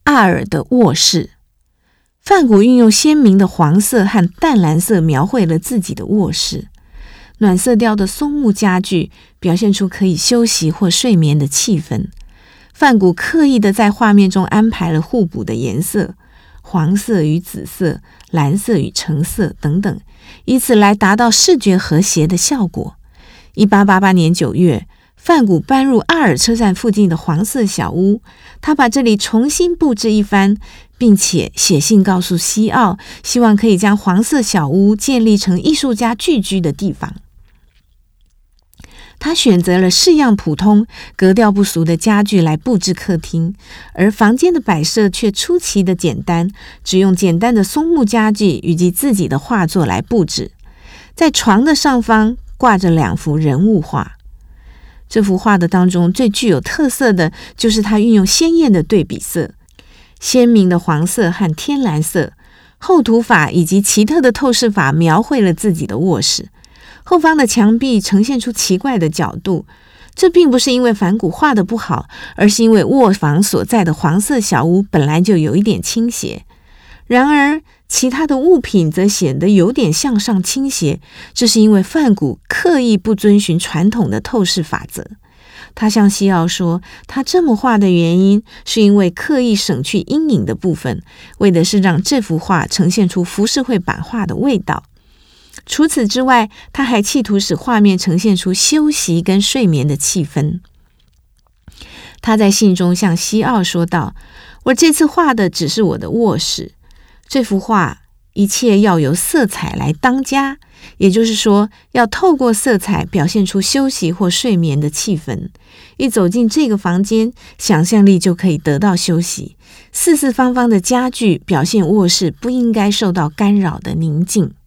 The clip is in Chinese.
阿尔的卧室。梵谷运用鲜明的黄色和淡蓝色描绘了自己的卧室。暖色调的松木家具表现出可以休息或睡眠的气氛。梵谷刻意的在画面中安排了互补的颜色，黄色与紫色、蓝色与橙色等等，以此来达到视觉和谐的效果。1888年9月，梵谷搬入阿尔车站附近的黄色小屋，他把这里重新布置一番，并且写信告诉西奥，希望可以将黄色小屋建立成艺术家聚居的地方。他选择了式样普通、格调不俗的家具来布置客厅，而房间的摆设却出奇的简单，只用简单的松木家具以及自己的画作来布置。在床的上方挂着2幅人物画。这幅画的当中最具有特色的就是他运用鲜艳的对比色，鲜明的黄色和天蓝色，厚涂法以及奇特的透视法描绘了自己的卧室。后方的墙壁呈现出奇怪的角度，这并不是因为梵谷画的不好，而是因为卧房所在的黄色小屋本来就有一点倾斜。然而其他的物品则显得有点向上倾斜，这是因为梵谷刻意不遵循传统的透视法则。他向西奥说，他这么画的原因是因为刻意省去阴影的部分，为的是让这幅画呈现出浮世绘版画的味道。除此之外，他还企图使画面呈现出休息跟睡眠的气氛。他在信中向西奥说道，我这次画的只是我的卧室，这幅画一切要由色彩来当家，也就是说，要透过色彩表现出休息或睡眠的气氛。一走进这个房间，想象力就可以得到休息。四四方方的家具表现卧室不应该受到干扰的宁静。